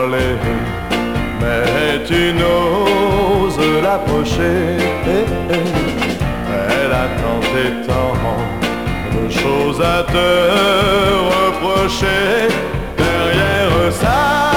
parler, mais tu n'oses l'approcher. Elle a tant et tant de choses à te reprocher derrière ça.